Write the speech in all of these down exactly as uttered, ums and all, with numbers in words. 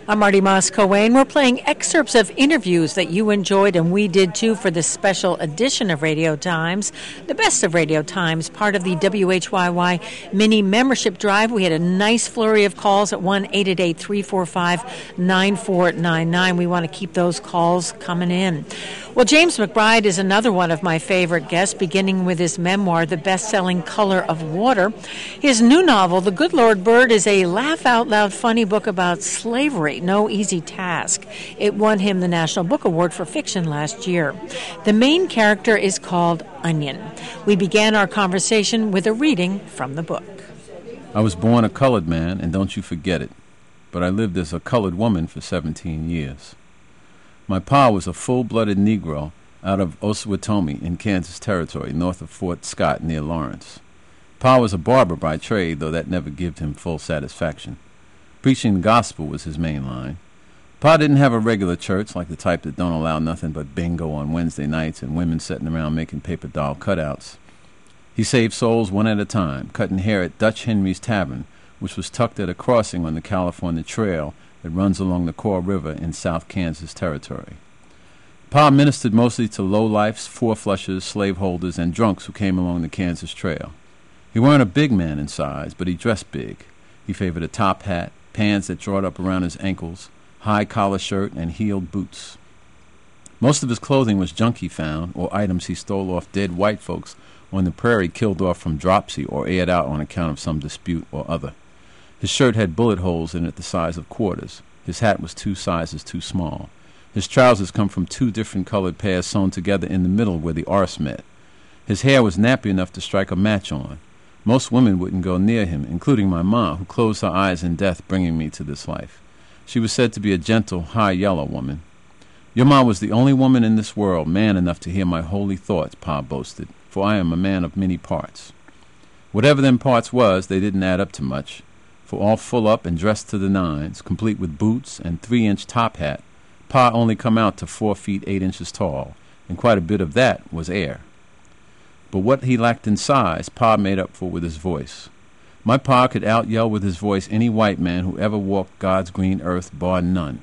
I'm Marty Moscoe, and we're playing excerpts of interviews that you enjoyed, and we did too, for this special edition of Radio Times, the best of Radio Times, part of the W H Y Y mini membership drive. We had a nice flurry of calls at one eight eight eight, three four five, nine four nine nine. We want to keep those calls coming in. Well, James McBride is another one of my favorite guests, beginning with his memoir, The Best-Selling Color of Water. His new novel, The Good Lord Bird, is a laugh-out-loud funny book about slavery. No easy task. It won him the National Book Award for Fiction last year. The main character is called Onion. We began our conversation with a reading from the book. I was born a colored man, and don't you forget it, but I lived as a colored woman for seventeen years. My pa was a full-blooded Negro out of Osawatomie in Kansas Territory, north of Fort Scott near Lawrence. Pa was a barber by trade, though that never gave him full satisfaction. Preaching the gospel was his main line. Pa didn't have a regular church, like the type that don't allow nothing but bingo on Wednesday nights and women sitting around making paper doll cutouts. He saved souls one at a time, cutting hair at Dutch Henry's Tavern, which was tucked at a crossing on the California Trail that runs along the Kaw River in South Kansas Territory. Pa ministered mostly to lowlifes, four-flushers, slaveholders, and drunks who came along the Kansas Trail. He weren't a big man in size, but he dressed big. He favored a top hat, pants that drawed up around his ankles, high collar shirt, and heeled boots. Most of his clothing was junk he found, or items he stole off dead white folks on the prairie killed off from dropsy or aired out on account of some dispute or other. His shirt had bullet holes in it the size of quarters. His hat was two sizes too small. His trousers come from two different colored pairs sewn together in the middle where the arse met. His hair was nappy enough to strike a match on. Most women wouldn't go near him, including my ma, who closed her eyes in death bringing me to this life. She was said to be a gentle, high-yellow woman. Your ma was the only woman in this world man enough to hear my holy thoughts, Pa boasted, for I am a man of many parts. Whatever them parts was, they didn't add up to much. For all full up and dressed to the nines, complete with boots and three-inch top hat, Pa only come out to four feet eight inches tall, and quite a bit of that was air. But what he lacked in size, Pa made up for with his voice. My pa could out-yell with his voice any white man who ever walked God's green earth, bar none.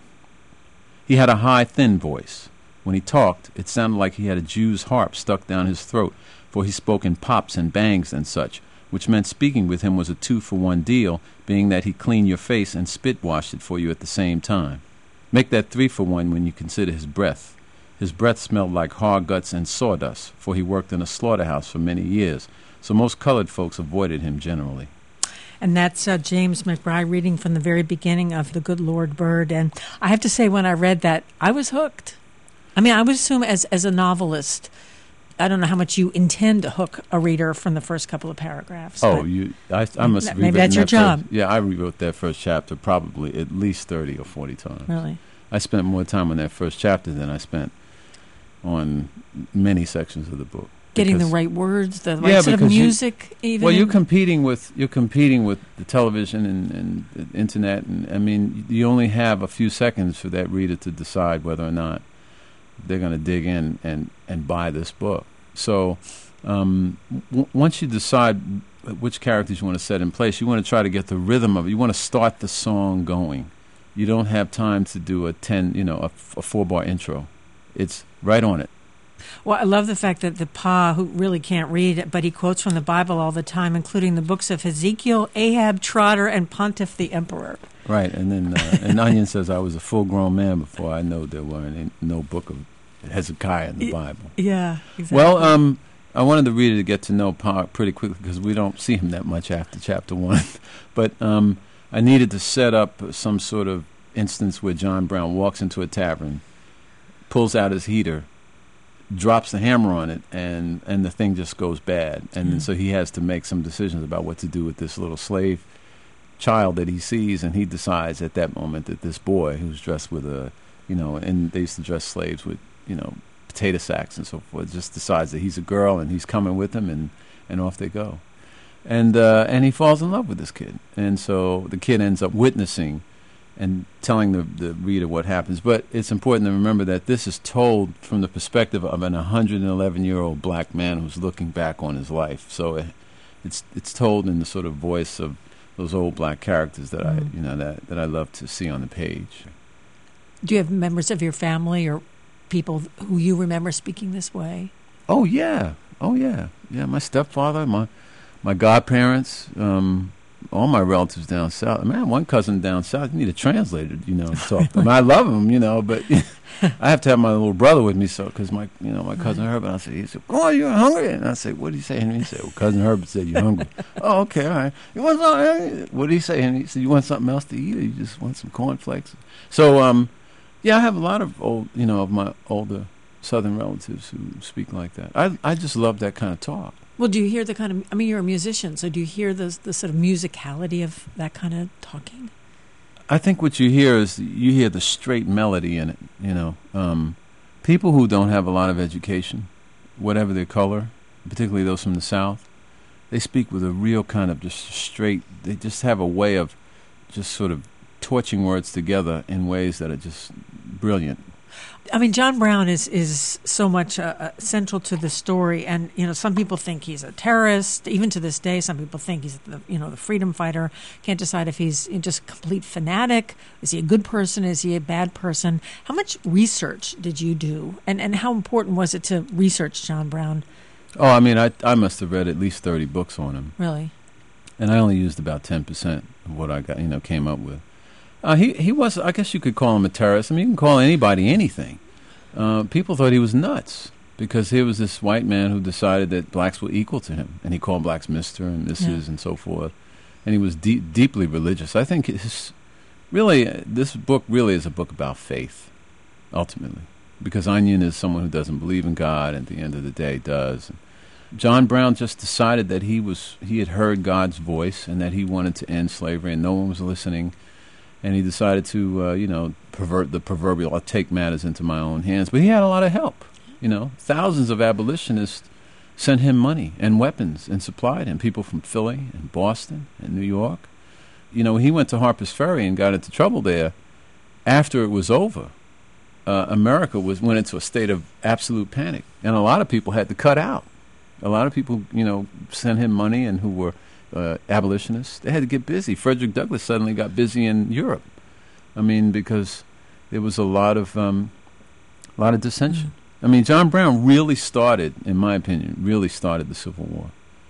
He had a high, thin voice. When he talked, it sounded like he had a Jew's harp stuck down his throat, for he spoke in pops and bangs and such, which meant speaking with him was a two-for-one deal, being that he cleaned your face and spit-washed it for you at the same time. Make that three-for-one when you consider his breath. His breath smelled like hard guts and sawdust, for he worked in a slaughterhouse for many years, so most colored folks avoided him generally. And that's uh, James McBride reading from the very beginning of The Good Lord Bird. And I have to say, when I read that, I was hooked. I mean, I would assume as, as a novelist, I don't know how much you intend to hook a reader from the first couple of paragraphs. Oh, you! I, I must have maybe that's your that job. First, yeah, I rewrote that first chapter probably at least thirty or forty times. Really? I spent more time on that first chapter than I spent on many sections of the book. Getting the right words, the right yeah, sort of music, you, even. Well, you're competing with you're competing with the television and, and the internet, and I mean, you only have a few seconds for that reader to decide whether or not they're going to dig in and, and buy this book. So um, w- once you decide which characters you want to set in place, you want to try to get the rhythm of it. You want to start the song going. You don't have time to do a ten, you know, a, f- a four-bar intro. It's right on it. Well, I love the fact that the Pa, who really can't read, but he quotes from the Bible all the time, including the books of Ezekiel, Ahab, Trotter, and Pontiff the Emperor. Right, and then uh, and Onion says I was a full-grown man before I know there were any, no book of Hezekiah in the Bible. Yeah, exactly. Well, um, I wanted the reader to get to know Pa pretty quickly because we don't see him that much after chapter one. But um, I needed to set up some sort of instance where John Brown walks into a tavern, pulls out his heater, drops the hammer on it, and, and the thing just goes bad. And mm-hmm. so he has to make some decisions about what to do with this little slave child that he sees, and he decides at that moment that this boy who's dressed with a, you know, and they used to dress slaves with, you know, potato sacks and so forth, just decides that he's a girl and he's coming with him, and, and off they go. And uh, and he falls in love with this kid. And so the kid ends up witnessing and telling the, the reader what happens. But it's important to remember that this is told from the perspective of an one hundred eleven-year-old black man who's looking back on his life. So it, it's it's told in the sort of voice of those old black characters that Mm. I, you know, that, that I love to see on the page. Do you have members of your family or people who you remember speaking this way? Oh yeah, oh yeah, yeah. My stepfather, my my godparents, um, all my relatives down south. I mean, I have one cousin down south. You need a translator, you know, to talk. I mean, I love him, you know, but I have to have my little brother with me, so because my, you know, my cousin Herbert. I say, he said, "Oh, you're hungry," and I say, "What did he say?" And he said, well, "Cousin Herbert said you're hungry." Oh, okay, all right. You want something? What did he say? And he said, "You want something else to eat, or you just want some cornflakes?" So, um, yeah, I have a lot of old, you know, of my older Southern relatives who speak like that. I I just love that kind of talk. Well, do you hear the kind of, I mean, you're a musician, so do you hear the, the sort of musicality of that kind of talking? I think what you hear is you hear the straight melody in it, you know. Um, people who don't have a lot of education, whatever their color, particularly those from the South, they speak with a real kind of just straight, they just have a way of just sort of torching words together in ways that are just brilliant. I mean, John Brown is is so much uh, uh, central to the story, and you know, some people think he's a terrorist. Even to this day, some people think he's the you know the freedom fighter. Can't decide if he's just a complete fanatic. Is he a good person? Is he a bad person? How much research did you do, and and how important was it to research John Brown? Oh, I mean, I I must have read at least thirty books on him, Really, and I only used about ten percent of what I got, you know, came up with. Uh, he he was, I guess you could call him a terrorist. I mean, you can call anybody anything. Uh, people thought he was nuts because he was this white man who decided that blacks were equal to him, and he called blacks Mister and Missus Yeah. and so forth. And he was de- deeply religious. I think his, really, uh, this book really is a book about faith, ultimately, because Onion is someone who doesn't believe in God, and at the end of the day does. And John Brown just decided that he was he had heard God's voice and that he wanted to end slavery, and no one was listening. And he decided to, uh, you know, pervert the proverbial, I'll take matters into my own hands. But he had a lot of help, you know. Thousands of abolitionists sent him money and weapons and supplied him. People from Philly and Boston and New York. You know, he went to Harper's Ferry and got into trouble there. After it was over, uh, America was went into a state of absolute panic. And a lot of people had to cut out. A lot of people, you know, sent him money and who were Uh, abolitionists. They had to get busy. Frederick Douglass suddenly got busy in Europe. I mean, because there was a lot of um, a lot of dissension. Mm-hmm. I mean, John Brown really started, in my opinion, really started the Civil War.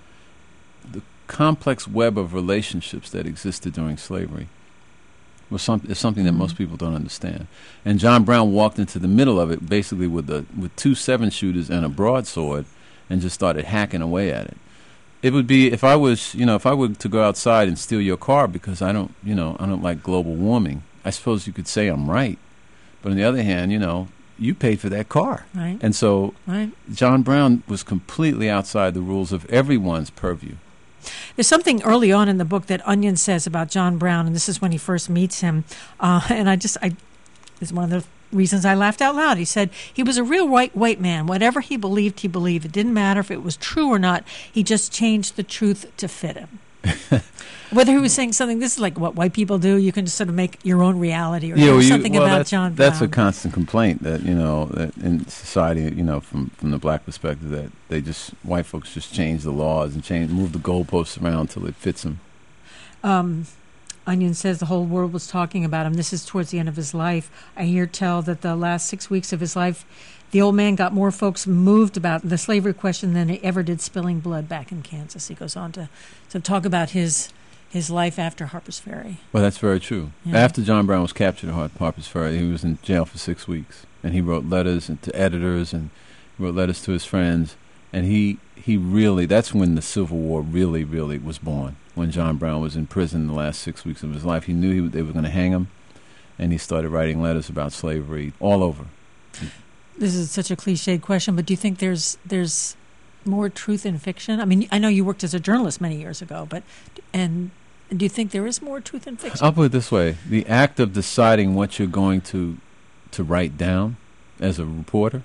The complex web of relationships that existed during slavery was some, is something that mm-hmm. most people don't understand. And John Brown walked into the middle of it, basically with a with two seven shooters and a broadsword, and just started hacking away at it. It would be if I was, you know, if I were to go outside and steal your car because I don't, you know, I don't like global warming. I suppose you could say I'm right, but on the other hand, you know, you paid for that car, right? And so, right. John Brown was completely outside the rules of everyone's purview. There's something early on in the book that Onion says about John Brown, and this is when he first meets him, uh, and I just, I, this is one of the reasons I laughed out loud. He said he was a real white white man. Whatever he believed, he believed. It didn't matter if it was true or not. He just changed the truth to fit him. Whether he was saying something, this is like what white people do. You can just sort of make your own reality, or yeah, well, you, something well, about that's, John Brown. That's a constant complaint that, you know, that in society, you know, from, from the black perspective, that they just, white folks just change the laws and change, move the goalposts around until it fits them. Um, Onion says the whole world was talking about him. This is towards the end of his life. I hear tell that the last six weeks of his life, the old man got more folks moved about the slavery question than he ever did spilling blood back in Kansas. He goes on to, to talk about his his life after Harper's Ferry. Well, that's very true. Yeah. After John Brown was captured at Harper's Ferry, he was in jail for six weeks. And he wrote letters to editors and wrote letters to his friends. And he, he really, that's when the Civil War really, really was born. When John Brown was in prison the last six weeks of his life, he knew he, they were going to hang him, and he started writing letters about slavery all over. This is such a cliched question, but do you think there's there's more truth in fiction? I mean, I know you worked as a journalist many years ago, but and do you think there is more truth in fiction? I'll put it this way: the act of deciding what you're going to to write down as a reporter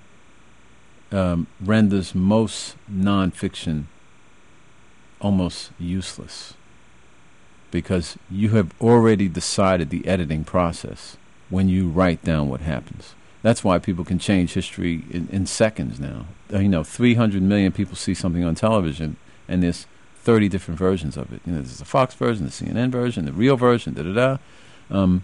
um, renders most nonfiction almost useless, because you have already decided the editing process when you write down what happens. That's why people can change history in, in seconds now. Uh, you know, three hundred million people see something on television, and there's thirty different versions of it. You know, there's the Fox version, the C N N version, the real version, da-da-da. Um,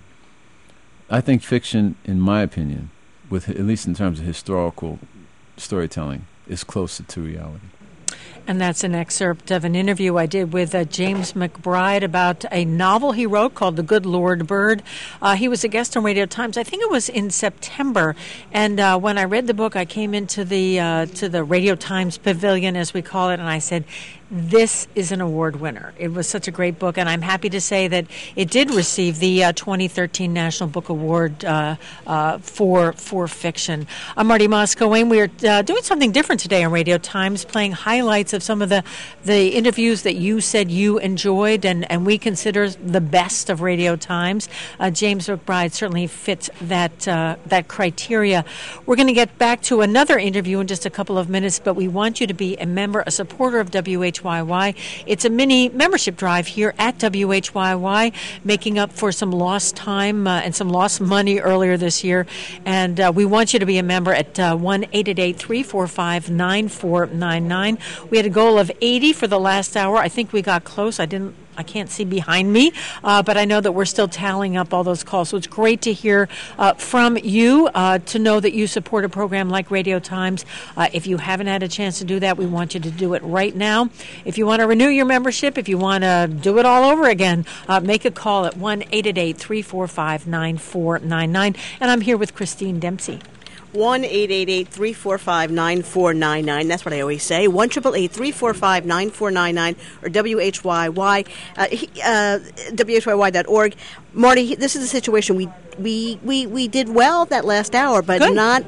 I think fiction, in my opinion, with at least in terms of historical storytelling, is closer to reality. And that's an excerpt of an interview I did with uh, James McBride about a novel he wrote called The Good Lord Bird. Uh, he was a guest on Radio Times. I think it was in September. And uh, when I read the book, I came into the uh, to the Radio Times Pavilion, as we call it, and I said, this is an award winner. It was such a great book, and I'm happy to say that it did receive the uh, twenty thirteen National Book Award uh, uh, for for fiction. I'm Marty Moscoe-Wayne. We are uh, doing something different today on Radio Times, playing highlights of some of the, the interviews that you said you enjoyed and, and we consider the best of Radio Times. Uh, James McBride certainly fits that, uh, that criteria. We're going to get back to another interview in just a couple of minutes, but we want you to be a member, a supporter of W H Y Y. It's a mini membership drive here at W H Y Y, making up for some lost time uh, and some lost money earlier this year. And uh, we want you to be a member at uh, one eight eight eight, three four five, nine four nine nine. We had a goal of eighty for the last hour. I think we got close. I didn't I can't see behind me, uh, but I know that we're still tallying up all those calls. So it's great to hear uh, from you, uh, to know that you support a program like Radio Times. Uh, if you haven't had a chance to do that, we want you to do it right now. If you want to renew your membership, if you want to do it all over again, uh, make a call at one eight eight eight, three four five, nine four nine nine. And I'm here with Christine Dempsey. one eight eight eight, three four five, nine four nine nine. That's what I always say. one eight eight eight, three four five, nine four nine nine or W H Y Y, uh, uh, W H Y Y dot org. Marty, this is a situation. We we, we, we did well that last hour, but Good. not...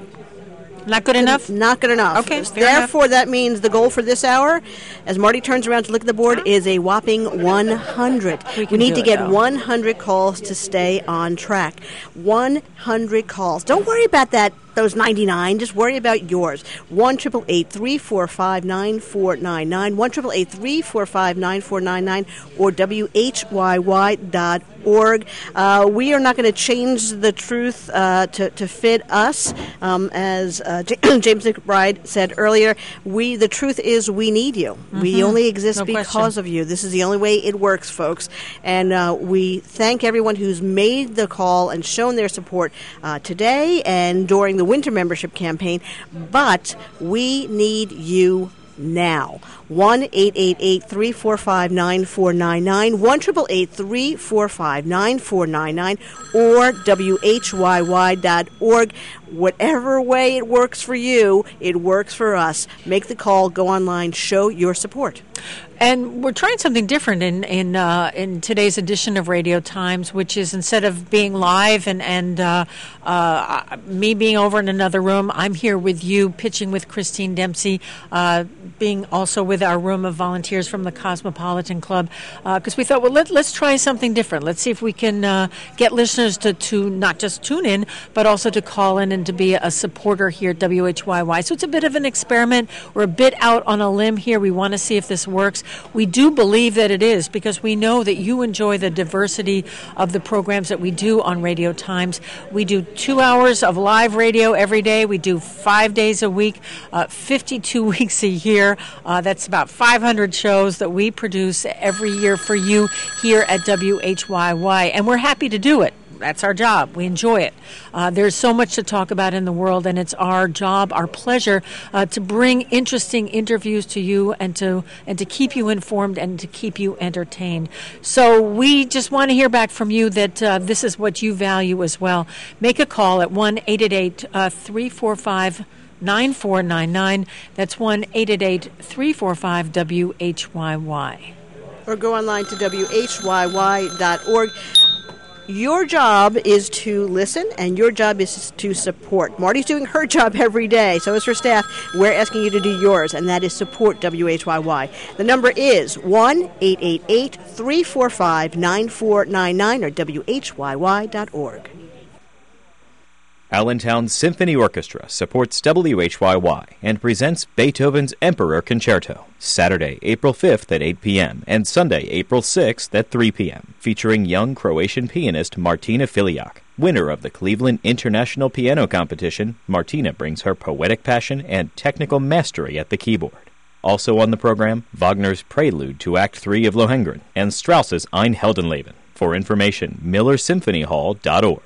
Not good enough? Not good enough. Okay, fair Therefore, enough. that means the goal for this hour, as Marty turns around to look at the board, is a whopping one hundred. We, we need do to it, get though. one hundred calls to stay on track. one hundred calls. Don't worry about that. Those ninety-nine, just worry about yours. one eight eight eight, three four five, nine four nine nine, one eight eight eight, three four five, nine four nine nine, or W H Y Y dot org. Uh, we are not going to change the truth uh, to, to fit us. Um, as uh, J- James McBride said earlier, we the truth is we need you. Mm-hmm. We only exist No because question. of you. This is the only way it works, folks. And uh, we thank everyone who's made the call and shown their support uh, today and during the winter membership campaign, but we need you now. one eight eight eight, three four five, nine four nine nine, one eight eight eight, three four five, nine four nine nine, or W H Y Y dot org. Whatever way it works for you, it works for us. Make the call, go online, show your support. And we're trying something different in in uh, in today's edition of Radio Times, which is instead of being live and and uh, uh, me being over in another room, I'm here with you, pitching with Christine Dempsey, uh, being also with our room of volunteers from the Cosmopolitan Club, because uh, we thought, well, let, let's try something different. Let's see if we can uh, get listeners to, to not just tune in, but also to call in and to be a supporter here at W H Y Y. So it's a bit of an experiment. We're a bit out on a limb here. We want to see if this works. We do believe that it is, because we know that you enjoy the diversity of the programs that we do on Radio Times. We do two hours of live radio every day. We do five days a week, uh, fifty-two weeks a year. Uh, that's about five hundred shows that we produce every year for you here at W H Y Y, and we're happy to do it. That's our job. We enjoy it. Uh, there's so much to talk about in the world, and it's our job, our pleasure, uh, to bring interesting interviews to you and to and to keep you informed and to keep you entertained. So we just want to hear back from you that uh, this is what you value as well. Make a call at one eight eight eight, three four five, nine four nine nine. That's one eight eight eight, three four five, W H Y Y. Or go online to W H Y Y dot org. Your job is to listen, and your job is to support. Marty's doing her job every day, so is her staff. We're asking you to do yours, and that is support W H Y Y. The number is one eight eight eight, three four five, nine four nine nine or W H Y Y dot org. Allentown Symphony Orchestra supports W H Y Y and presents Beethoven's Emperor Concerto, Saturday, April fifth at eight p.m. and Sunday, April sixth at three p.m., featuring young Croatian pianist Martina Filiak. Winner of the Cleveland International Piano Competition, Martina brings her poetic passion and technical mastery at the keyboard. Also on the program, Wagner's Prelude to Act three of Lohengrin and Strauss's Ein Heldenleben. For information, miller symphony hall dot org.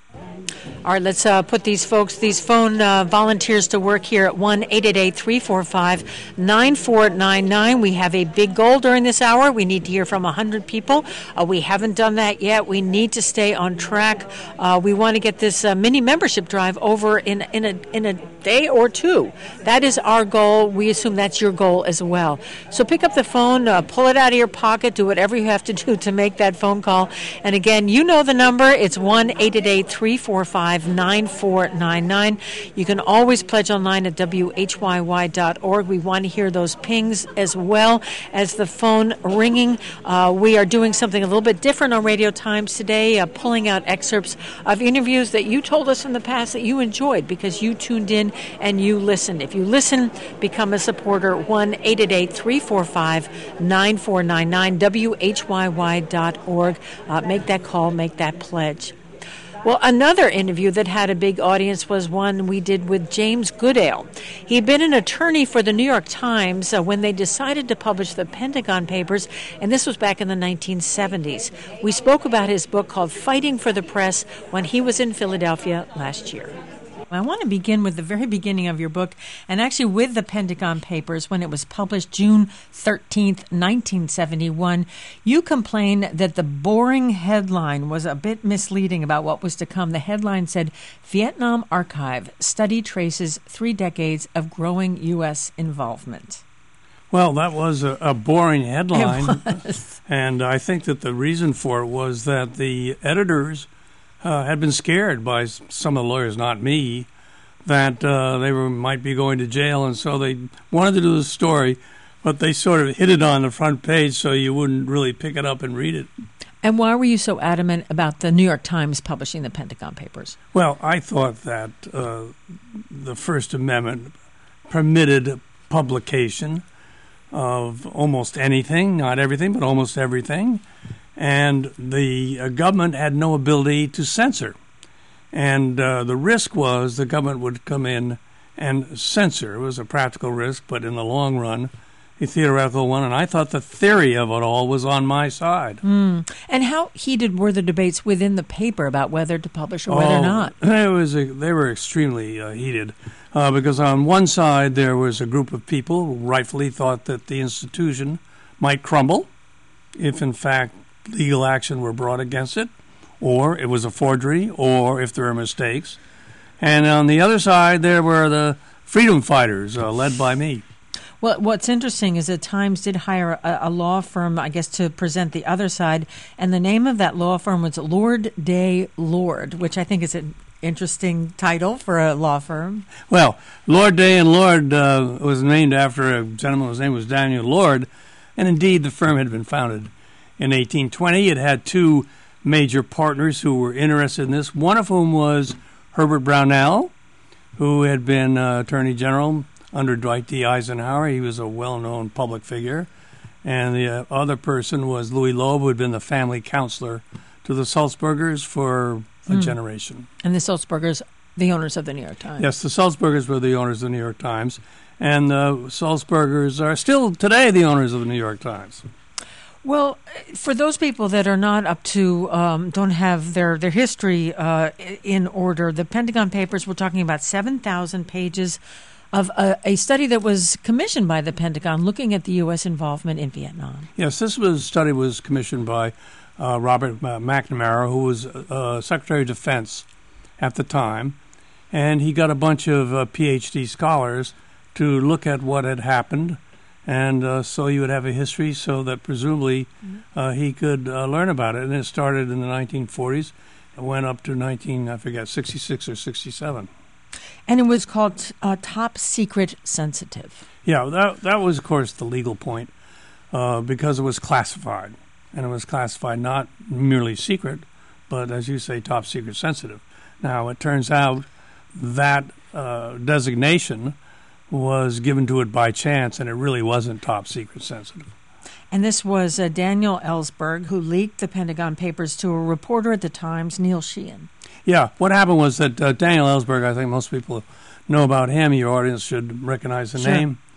All right, let's uh, put these folks, these phone uh, volunteers to work here at one eight eight eight, three four five, nine four nine nine. We have a big goal during this hour. We need to hear from one hundred people. Uh, we haven't done that yet. We need to stay on track. Uh, we want to get this uh, mini membership drive over in, in, a, in a day or two. That is our goal. We assume that's your goal as well. So pick up the phone, uh, pull it out of your pocket, do whatever you have to do to make that phone call. And again, you know the number. It's one eight eight eight, three four five, nine four nine nine. You can always pledge online at W H Y Y dot org. We want to hear those pings as well as the phone ringing. Uh, we are doing something a little bit different on Radio Times today, uh, pulling out excerpts of interviews that you told us in the past that you enjoyed because you tuned in and you listened. If you listen, become a supporter. one eight eight eight, three four five, nine four nine nine, W H Y Y dot org. Uh, make that call, make that pledge. Well, another interview that had a big audience was one we did with James Goodale. He'd been an attorney for the New York Times uh, when they decided to publish the Pentagon Papers, and this was back in the nineteen seventies. We spoke about his book called Fighting for the Press when he was in Philadelphia last year. I want to begin with the very beginning of your book, and actually with the Pentagon Papers when it was published June thirteenth, nineteen seventy-one. You complained that the boring headline was a bit misleading about what was to come. The headline said, Vietnam Archive, Study Traces Three Decades of Growing U S Involvement. Well, that was a, a boring headline, It was. And I think that the reason for it was that the editors Uh, had been scared by s- some of the lawyers, not me, that uh, they were might be going to jail, and so they wanted to do the story, but they sort of hid it on the front page so you wouldn't really pick it up and read it. And why were you so adamant about the New York Times publishing the Pentagon Papers? Well, I thought that uh, the First Amendment permitted publication of almost anything, not everything, but almost everything. And the uh, government had no ability to censor. And uh, the risk was the government would come in and censor. It was a practical risk, but in the long run, a theoretical one. And I thought the theory of it all was on my side. Mm. And how heated were the debates within the paper about whether to publish or whether oh, not? It was a, they were extremely uh, heated uh, because on one side there was a group of people who rightfully thought that the institution might crumble if, in fact, legal action were brought against it, or it was a forgery, or if there were mistakes. And on the other side, there were the freedom fighters, uh, led by me. Well, what's interesting is that Times did hire a, a law firm, I guess, to present the other side, and the name of that law firm was Lord Day Lord, which I think is an interesting title for a law firm. Well, Lord Day and Lord uh, was named after a gentleman whose name was Daniel Lord, and indeed the firm had been founded in eighteen twenty. It had two major partners who were interested in this, one of whom was Herbert Brownell, who had been uh, Attorney General under Dwight D. Eisenhower. He was a well-known public figure. And the uh, other person was Louis Loeb, who had been the family counselor to the Sulzbergers for a mm. generation. And the Sulzbergers, the owners of the New York Times. Yes, the Sulzbergers were the owners of the New York Times. And the Sulzbergers are still today the owners of the New York Times. Well, for those people that are not up to, um, don't have their, their history uh, in order, the Pentagon Papers, we're talking about seven thousand pages of a, a study that was commissioned by the Pentagon looking at the U S involvement in Vietnam. Yes, this was study was commissioned by uh, Robert uh, McNamara, who was uh, Secretary of Defense at the time, and he got a bunch of uh, P H D scholars to look at what had happened. And uh, so you would have a history so that presumably uh, he could uh, learn about it. And it started in the nineteen forties and went up to nineteen, I forget, sixty-six or sixty-seven. And it was called uh, Top Secret Sensitive. Yeah, that, that was, of course, the legal point uh, because it was classified. And it was classified not merely secret, but, as you say, top secret sensitive. Now, it turns out that uh, designation was given to it by chance, and it really wasn't top secret sensitive. And this was uh, Daniel Ellsberg, who leaked the Pentagon Papers to a reporter at the Times, Neil Sheehan. Yeah, what happened was that uh, Daniel Ellsberg, I think most people know about him, your audience should recognize the sure. name.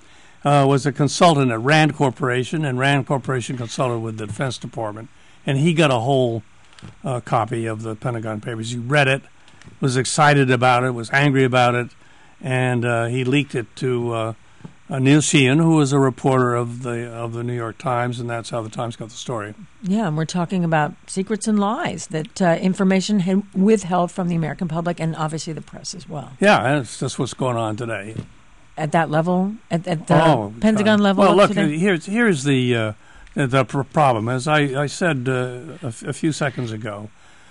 uh, was a consultant at Rand Corporation, and Rand Corporation consulted with the Defense Department, and he got a whole uh, copy of the Pentagon Papers. He read it, was excited about it, was angry about it, and uh, he leaked it to uh, uh, Neil Sheehan, who was a reporter of the of the New York Times, and that's how the Times got the story. Yeah, and we're talking about secrets and lies, that uh, information had withheld from the American public and obviously the press as well. Yeah, that's, that's what's going on today. At that level, at, at the oh, Pentagon God. level. Well, look, today? here's here's the uh, the pr- problem. As I I said uh, a, f- a few seconds ago,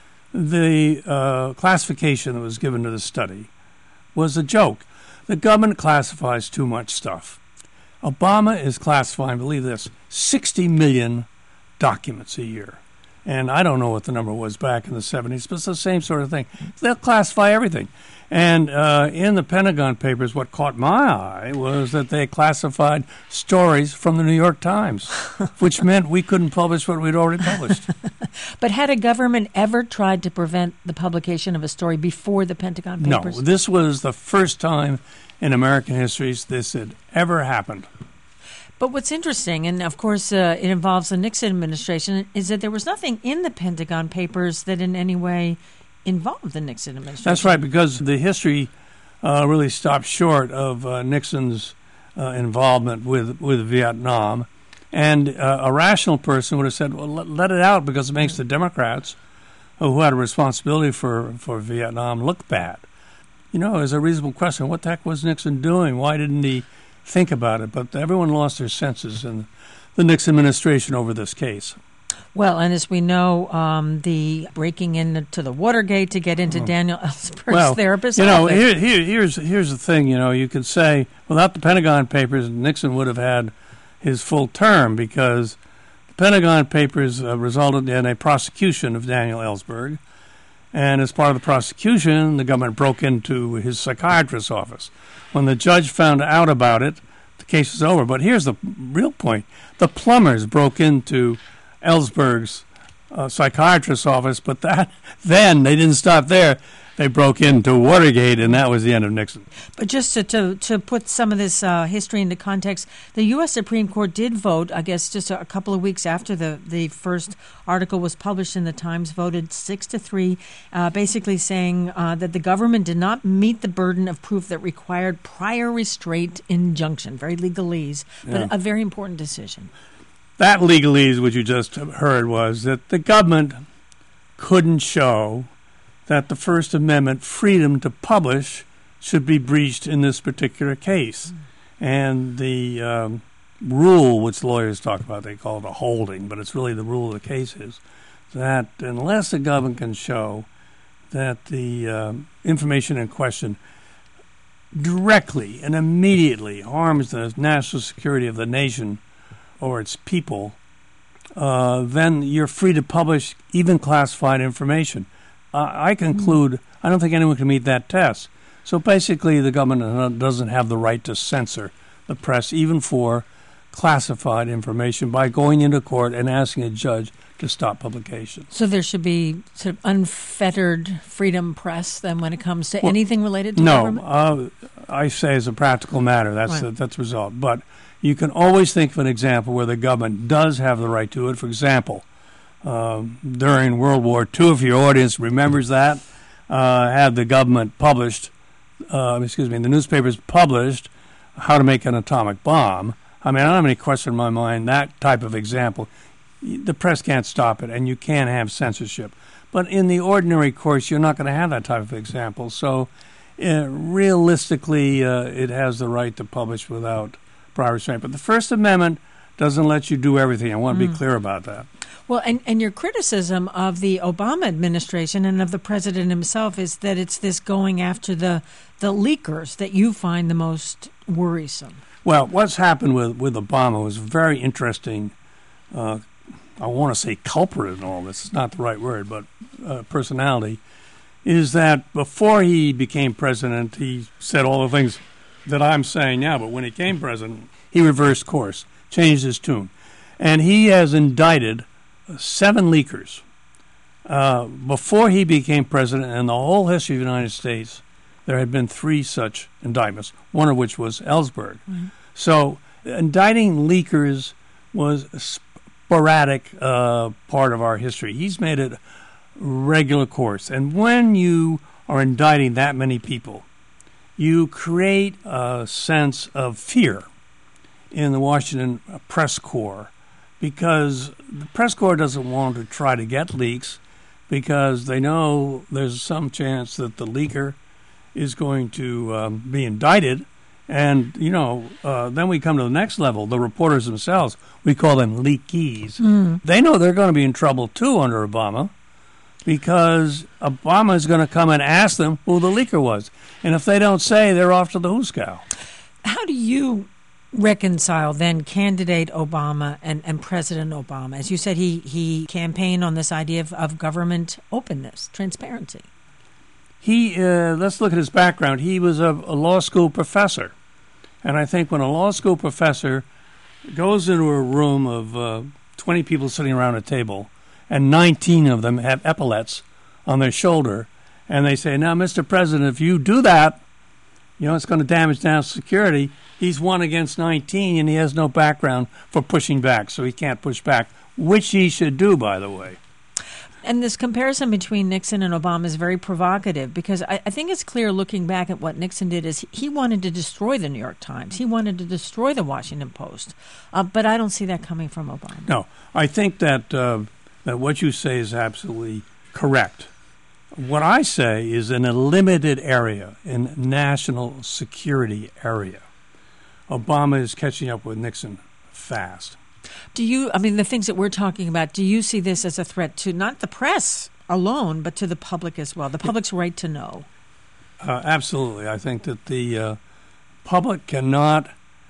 the uh, classification that was given to the study was a joke. The government classifies too much stuff. Obama is classifying, believe this, sixty million documents a year. And I don't know what the number was back in the seventies, but it's the same sort of thing. They'll classify everything. And uh, in the Pentagon Papers, what caught my eye was that they classified stories from the New York Times, which meant we couldn't publish what we'd already published. But had a government ever tried to prevent the publication of a story before the Pentagon Papers? No, this was the first time in American history this had ever happened. But what's interesting, and of course uh, it involves the Nixon administration, is that there was nothing in the Pentagon Papers that in any way involved the Nixon administration. That's right, because the history uh, really stopped short of uh, Nixon's uh, involvement with, with Vietnam. And uh, a rational person would have said, well, let, let it out because it makes the Democrats, who had a responsibility for, for Vietnam, look bad. You know, it's a reasonable question. What the heck was Nixon doing? Why didn't he think about it? But everyone lost their senses in the Nixon administration over this case. Well, and as we know, um, the breaking into the Watergate to get into oh. Daniel Ellsberg's well, therapist. You know, here, here, here's here's the thing. You know, you could say without the Pentagon Papers, Nixon would have had his full term because the Pentagon Papers uh, resulted in a prosecution of Daniel Ellsberg, and as part of the prosecution, the government broke into his psychiatrist's office. When the judge found out about it, the case was over. But here's the real point: the plumbers broke into Ellsberg's uh, psychiatrist's office, but that then they didn't stop there. They broke into Watergate, and that was the end of Nixon. But just to to, to put some of this uh, history into context, the U S Supreme Court did vote, I guess just a, a couple of weeks after the, the first article was published in the Times, voted six to three, uh, basically saying uh, that the government did not meet the burden of proof that required prior restraint injunction. Very legalese, but yeah. a very important decision. That legalese, which you just heard, was that the government couldn't show that the First Amendment freedom to publish should be breached in this particular case. Mm. And the um, rule, which lawyers talk about, they call it a holding, but it's really the rule of the case is that unless the government can show that the um, information in question directly and immediately harms the national security of the nation or its people, uh, then you're free to publish even classified information. Uh, I conclude I don't think anyone can meet that test. So basically the government doesn't have the right to censor the press, even for classified information, by going into court and asking a judge to stop publication. So there should be sort of unfettered freedom press then when it comes to well, anything related to no, government? No, uh, I say as a practical matter, that's right. the, that's the result. But you can always think of an example where the government does have the right to it. For example, uh, during World War Two, if your audience remembers that, uh, had the government published, uh, excuse me, the newspapers published how to make an atomic bomb. I mean, I don't have any question in my mind that type of example. The press can't stop it, and you can't have censorship. But in the ordinary course, you're not going to have that type of example. So uh, realistically, uh, it has the right to publish without prior restraint. But the First Amendment doesn't let you do everything. I want to mm. be clear about that. Well, and, and your criticism of the Obama administration and of the president himself is that it's this going after the, the leakers that you find the most worrisome. Well, what's happened with, with Obama was very interesting. Uh, I want to say culprit in all this. It's not the right word, but uh, personality, is that before he became president, he said all the things that I'm saying now, but when he became president, he reversed course, changed his tune. And he has indicted seven leakers. Uh, before he became president, in the whole history of the United States, there had been three such indictments, one of which was Ellsberg. Mm-hmm. So indicting leakers was a sporadic uh, part of our history. He's made it regular course. And when you are indicting that many people, you create a sense of fear in the Washington press corps, because the press corps doesn't want to try to get leaks because they know there's some chance that the leaker is going to um, be indicted. And, you know, uh, then we come to the next level, the reporters themselves. We call them leakees. Mm. They know they're going to be in trouble, too, under Obama, because Obama is going to come and ask them who the leaker was. And if they don't say, they're off to the hoosegow. How do you reconcile then candidate Obama and, and President Obama? As you said, he, he campaigned on this idea of, of government openness, transparency. He, uh, let's look at his background. He was a, a law school professor. And I think when a law school professor goes into a room of uh, twenty people sitting around a table, and nineteen of them have epaulets on their shoulder, and they say, now, Mister President, if you do that, you know, it's going to damage national security. He's one against nineteen, and he has no background for pushing back, so he can't push back, which he should do, by the way. And this comparison between Nixon and Obama is very provocative, because I, I think it's clear looking back at what Nixon did is he wanted to destroy the New York Times. He wanted to destroy the Washington Post. Uh, but I don't see that coming from Obama. No, I think that, uh, that what you say is absolutely correct. What I say is in a limited area, in national security area, Obama is catching up with Nixon fast. Do you, I mean, the things that we're talking about, do you see this as a threat to not the press alone, but to the public as well, the public's right to know? Uh, absolutely. I think that the uh, public cannot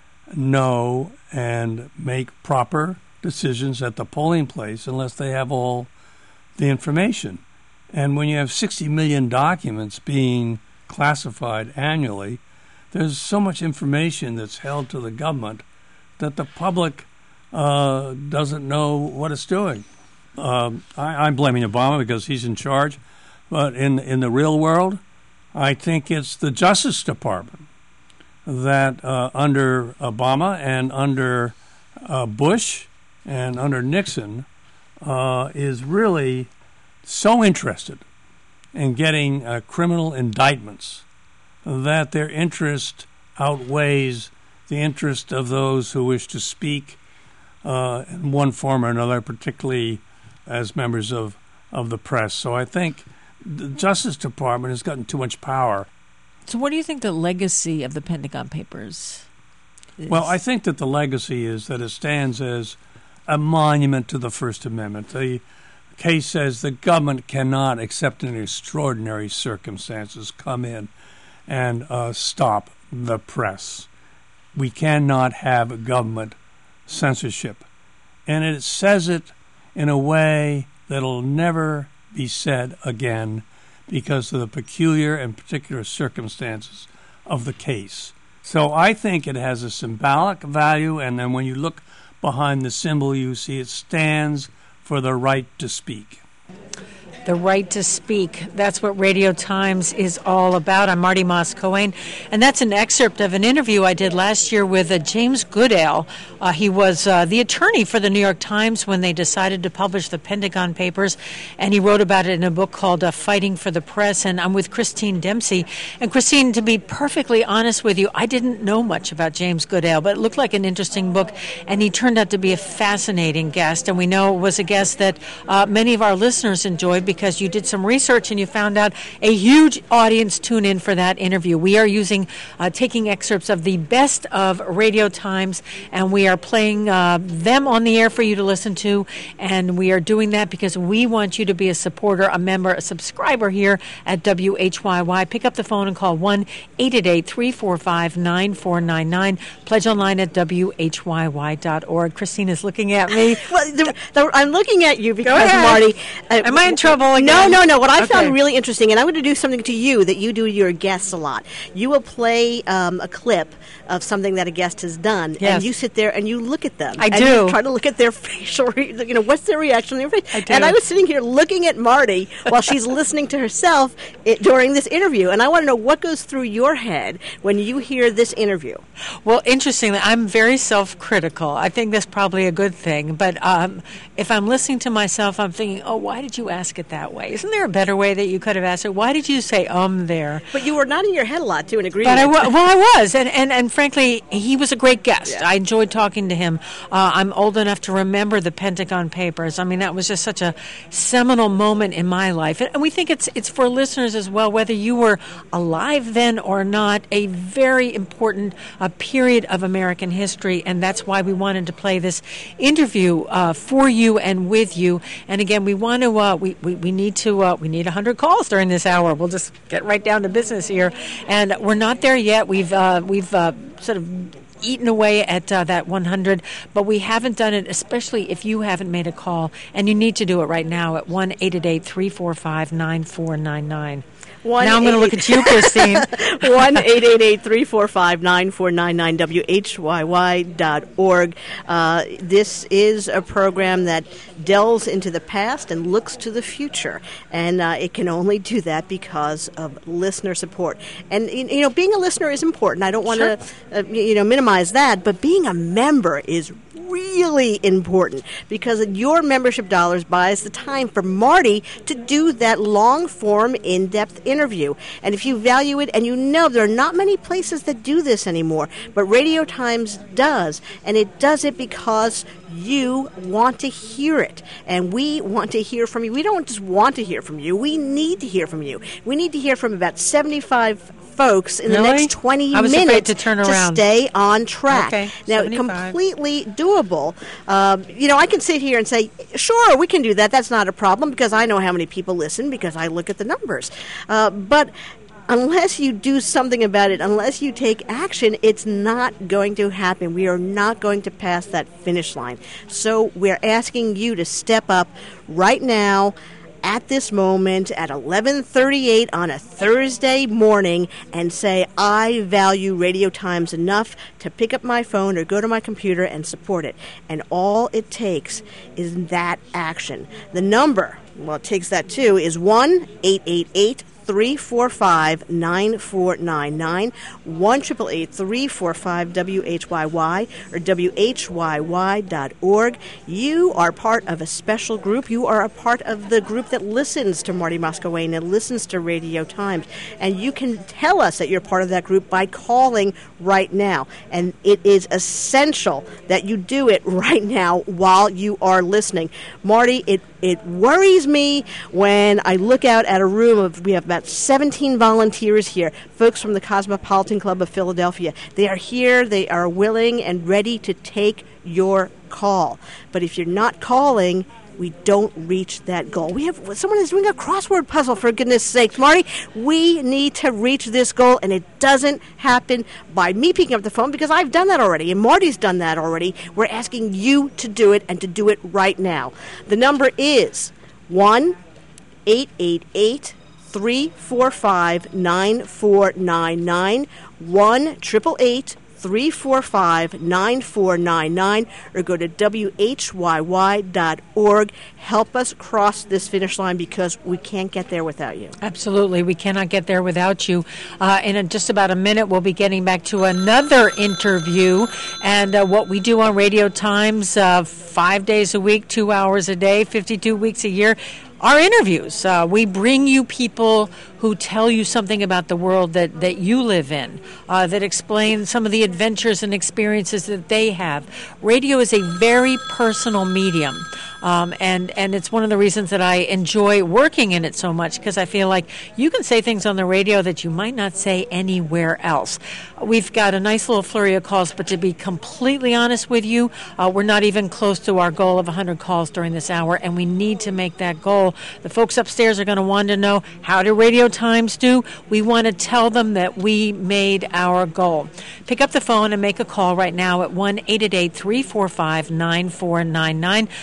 know and make proper decisions at the polling place unless they have all the information. And when you have sixty million documents being classified annually, there's so much information that's held to the government that the public uh, doesn't know what it's doing. Um, I, I'm blaming Obama because he's in charge, but in in the real world, I think it's the Justice Department that uh, under Obama and under uh, Bush and under Nixon uh, is really so interested in getting uh, criminal indictments that their interest outweighs the interest of those who wish to speak uh, in one form or another, particularly as members of, of the press. So I think the Justice Department has gotten too much power. So what do you think the legacy of the Pentagon Papers is? Well, I think that the legacy is that it stands as a monument to the First Amendment. The case says the government cannot, except in extraordinary circumstances, come in and uh, stop the press. We cannot have government censorship. And it says it in a way that'll never be said again because of the peculiar and particular circumstances of the case. So I think it has a symbolic value, and then when you look behind the symbol, you see it stands for the right to speak. The right to speak. That's what Radio Times is all about. I'm Marty Moss-Cohen, and that's an excerpt of an interview I did last year with uh, James Goodale. Uh, he was uh, the attorney for the New York Times when they decided to publish the Pentagon Papers, and he wrote about it in a book called uh, Fighting for the Press, and I'm with Christine Dempsey. And Christine, to be perfectly honest with you, I didn't know much about James Goodale, but it looked like an interesting book, and he turned out to be a fascinating guest, and we know it was a guest that uh, many of our listeners enjoyed because you did some research and you found out a huge audience tune in for that interview. We are using, uh, taking excerpts of the best of Radio Times, and we are playing uh, them on the air for you to listen to, and we are doing that because we want you to be a supporter, a member, a subscriber here at W H Y Y. Pick up the phone and call one eight eight eight, three four five, nine four nine nine. Pledge online at W H Y Y dot org. Christine is looking at me. Well, the, the, I'm looking at you because, Marty... Uh, Am I in trouble? trouble again? No, no, no. What I Okay. found really interesting, and I'm going to do something to you that you do to your guests a lot. You will play um, a clip of something that a guest has done, Yes. and you sit there and you look at them. I and do. You try to look at their facial, re- you know, what's their reaction on their face. I do. And I was sitting here looking at Marty while she's listening to herself it, during this interview, and I want to know what goes through your head when you hear this interview. Well, interestingly, I'm very self-critical. I think that's probably a good thing. But um, if I'm listening to myself, I'm thinking, oh, why did you ask it that way? Isn't there a better way that you could have asked it? Why did you say um there? But you were nodding your head a lot, too, in agreement. But I wa- well, I was, and, and, and frankly, he was a great guest. Yeah. I enjoyed talking to him. Uh, I'm old enough to remember the Pentagon Papers. I mean, that was just such a seminal moment in my life. And we think it's it's for listeners as well, whether you were alive then or not, a very important uh, period of American history, and that's why we wanted to play this interview uh, for you and with you. And again, we want to uh, we, we we need to uh, we need one hundred calls during this hour. We'll just get right down to business here, and we're not there yet. We've uh, we've uh, sort of eaten away at uh, that one hundred, but we haven't done it, especially if you haven't made a call, and you need to do it right now at one eight eight eight, three four five, nine four nine nine. Now I'm going to look at you, Christine. one eight eight eight, three four five, nine four nine nine, W H Y Y dot org. Uh, this is a program that delves into the past and looks to the future, and uh, it can only do that because of listener support. And, you know, being a listener is important. I don't want to, Sure. uh, you know, minimize that, but being a member is really important because your membership dollars buys the time for Marty to do that long-form, in-depth interview. And if you value it, and you know there are not many places that do this anymore, but Radio Times does, and it does it because you want to hear it, and we want to hear from you. We don't just want to hear from you. We need to hear from you. We need to hear from about seventy-five folks in Really? the next twenty I was minutes afraid to turn around. stay on track. Okay, now, seventy-five. completely doable. Um, you know, I can sit here and say, sure, we can do that. That's not a problem because I know how many people listen because I look at the numbers. Uh, but unless you do something about it, unless you take action, it's not going to happen. We are not going to pass that finish line. So we're asking you to step up right now, at this moment, at eleven thirty-eight on a Thursday morning, and say, I value Radio Times enough to pick up my phone or go to my computer and support it. And all it takes is that action. The number, well, it takes that too, is one eight eight eight, three four five, nine four nine nine, one eight eight eight, three four five, W H Y Y, or W H Y Y dot org. You are part of a special group. You are a part of the group that listens to Marty Moscowane and listens to Radio Times. And you can tell us that you're part of that group by calling right now. And it is essential that you do it right now while you are listening. Marty, it, it worries me when I look out at a room of, we have about seventeen volunteers here, folks from the Cosmopolitan Club of Philadelphia. They are here, they are willing and ready to take your call. But if you're not calling, we don't reach that goal. We have someone is doing a crossword puzzle, for goodness sakes, Marty. We need to reach this goal, and it doesn't happen by me picking up the phone because I've done that already, and Marty's done that already. We're asking you to do it and to do it right now. The number is one eight eight eight, three four five, nine four nine nine, one eight eight eight, three four five, nine four nine nine, or go to W H Y Y dot org. Help us cross this finish line because we can't get there without you. Absolutely. We cannot get there without you. Uh, in just about a minute, we'll be getting back to another interview. And uh, what we do on Radio Times, uh, five days a week, two hours a day, fifty-two weeks a year, are interviews. Uh, we bring you people who tell you something about the world that, that you live in, uh, that explain some of the adventures and experiences that they have. Radio is a very personal medium. Um, and, and it's one of the reasons that I enjoy working in it so much, because I feel like you can say things on the radio that you might not say anywhere else. We've got a nice little flurry of calls, but to be completely honest with you, uh, we're not even close to our goal of one hundred calls during this hour, and we need to make that goal. The folks upstairs are going to want to know, how do Radio Times do? We want to tell them that we made our goal. Pick up the phone and make a call right now at one eight eight eight, three four five, nine four nine nine. Uh,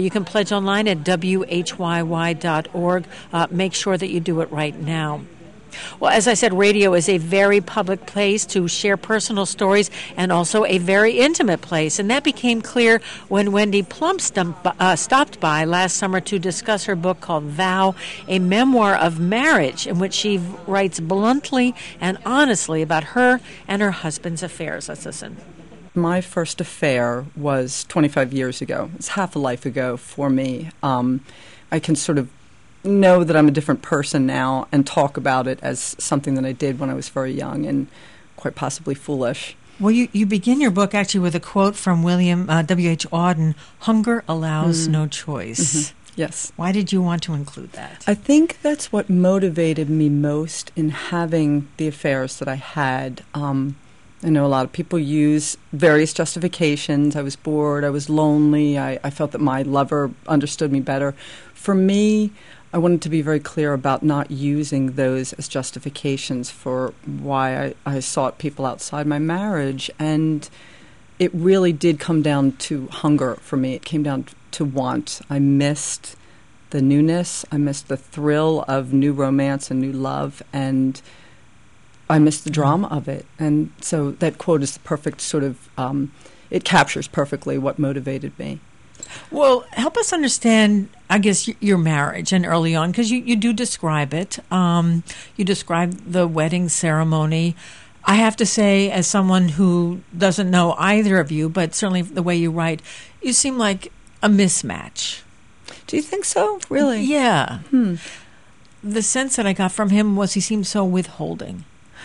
you can pledge online at W H Y Y dot org. Uh, make sure that you do it right now. Well, as I said, radio is a very public place to share personal stories and also a very intimate place. And that became clear when Wendy Plump stump, uh, stopped by last summer to discuss her book called Vow, a memoir of marriage, in which she writes bluntly and honestly about her and her husband's affairs. Let's listen. My first affair was twenty-five years ago. It's half a life ago for me. Um, I can sort of know that I'm a different person now and talk about it as something that I did when I was very young and quite possibly foolish. Well, you, you begin your book actually with a quote from William uh, W H Auden, "Hunger allows mm. no choice." Mm-hmm. Yes. Why did you want to include that? I think that's what motivated me most in having the affairs that I had. Um, I know a lot of people use various justifications. I was bored, I was lonely, I, I felt that my lover understood me better. For me, I wanted to be very clear about not using those as justifications for why I, I sought people outside my marriage. And it really did come down to hunger for me. It came down to want. I missed the newness. I missed the thrill of new romance and new love. And I missed the drama of it. And so that quote is the perfect sort of, um, it captures perfectly what motivated me. Well, help us understand, I guess, y- your marriage and early on, because you, you do describe it. Um, you describe the wedding ceremony. I have to say, as someone who doesn't know either of you, but certainly the way you write, you seem like a mismatch. Do you think so? Really? Yeah. Hmm. The sense that I got from him was he seemed so withholding.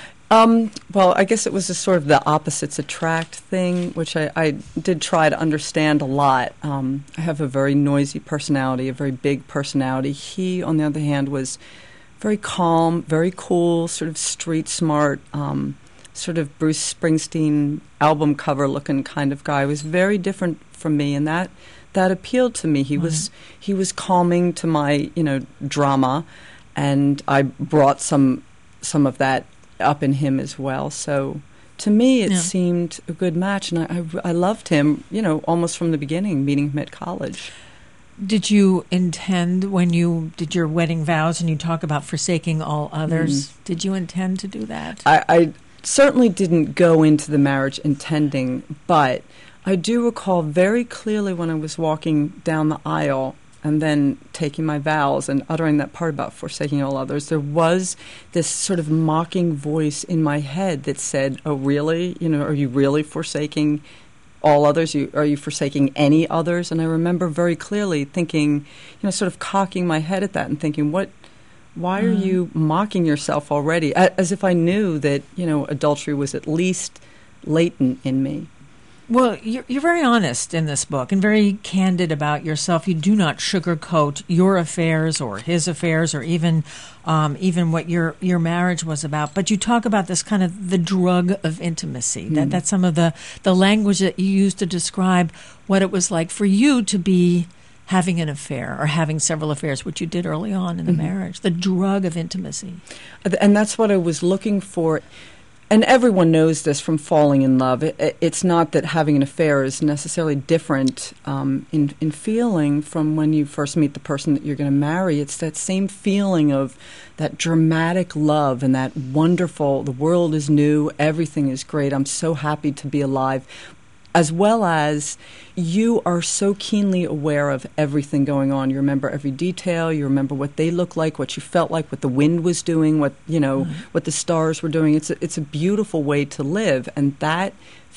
Um, well, I guess it was a sort of the opposites attract thing, which I, I did try to understand a lot. Um, I have a very noisy personality, a very big personality. He, on the other hand, was very calm, very cool, sort of street smart, um, sort of Bruce Springsteen album cover looking kind of guy. He was very different from me, and that that appealed to me. He mm-hmm. was he was calming to my, you know, drama, and I brought some some of that up in him as well. So to me, it yeah. seemed a good match, and I, I, I loved him, you know, almost from the beginning, meeting him at college. Did you intend, when you did your wedding vows and you talk about forsaking all others, mm. did you intend to do that? I, I certainly didn't go into the marriage intending, but I do recall very clearly when I was walking down the aisle and then taking my vows and uttering that part about forsaking all others, there was this sort of mocking voice in my head that said, oh, really? You know, are you really forsaking all others? You, are you forsaking any others? And I remember very clearly thinking, you know, sort of cocking my head at that and thinking, what, why mm. are you mocking yourself already? As if I knew that, you know, adultery was at least latent in me. Well, you're, you're very honest in this book and very candid about yourself. You do not sugarcoat your affairs or his affairs or even um, even what your, your marriage was about. But you talk about this kind of the drug of intimacy. Mm. That that's some of the, the language that you use to describe what it was like for you to be having an affair or having several affairs, which you did early on in the mm-hmm. marriage. The drug of intimacy. And that's what I was looking for. And everyone knows this from falling in love. It, it's not that having an affair is necessarily different um, in, in feeling from when you first meet the person that you're going to marry. It's that same feeling of that dramatic love and that wonderful, the world is new, everything is great, I'm so happy to be alive. As well as you are so keenly aware of everything going on. You remember every detail. You remember what they look like, what you felt like, what the wind was doing, what you know, mm-hmm. what the stars were doing. It's a, it's a beautiful way to live, and that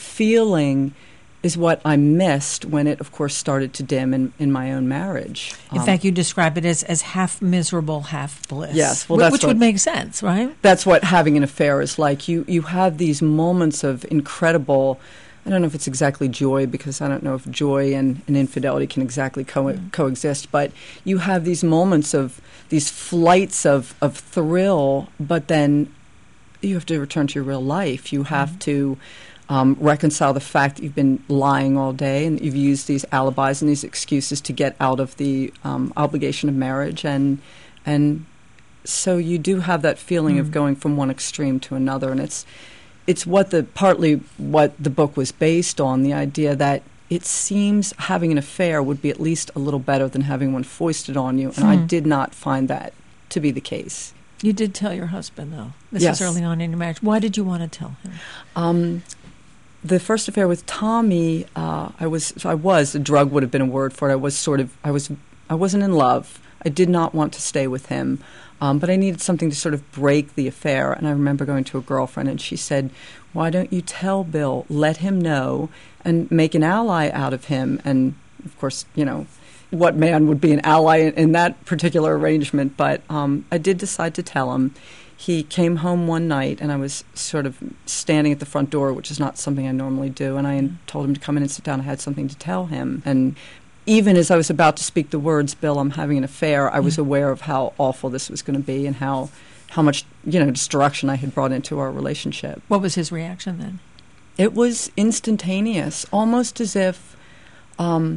feeling is what I missed when it, of course, started to dim in, in my own marriage. In um, fact, you describe it as, as half miserable, half bliss. Yes, well, Wh- that's which what, would make sense, right? That's what having an affair is like. You you have these moments of incredible. I don't know if it's exactly joy, because I don't know if joy and, and infidelity can exactly co- mm. coexist, but you have these moments of these flights of, of thrill, but then you have to return to your real life. You have mm. to um, reconcile the fact that you've been lying all day and you've used these alibis and these excuses to get out of the um, obligation of marriage. And and so you do have that feeling mm. of going from one extreme to another, and it's It's what the partly what the book was based on, the idea that it seems having an affair would be at least a little better than having one foisted on you, and hmm. I did not find that to be the case. You did tell your husband, though. This yes. was early on in your marriage. Why did you want to tell him? Um, the first affair with Tommy, uh, I was, I was, a drug would have been a word for it. I was sort of, I was, I wasn't in love. I did not want to stay with him, um, but I needed something to sort of break the affair. And I remember going to a girlfriend, and she said, "Why don't you tell Bill, let him know, and make an ally out of him?" And, of course, you know, what man would be an ally in, in that particular arrangement? But um, I did decide to tell him. He came home one night, and I was sort of standing at the front door, which is not something I normally do, and I told him to come in and sit down. I had something to tell him. And even as I was about to speak the words, "Bill, I'm having an affair," I was aware of how awful this was going to be and how how much, you know, destruction I had brought into our relationship. What was his reaction then? It was instantaneous, almost as if... Um,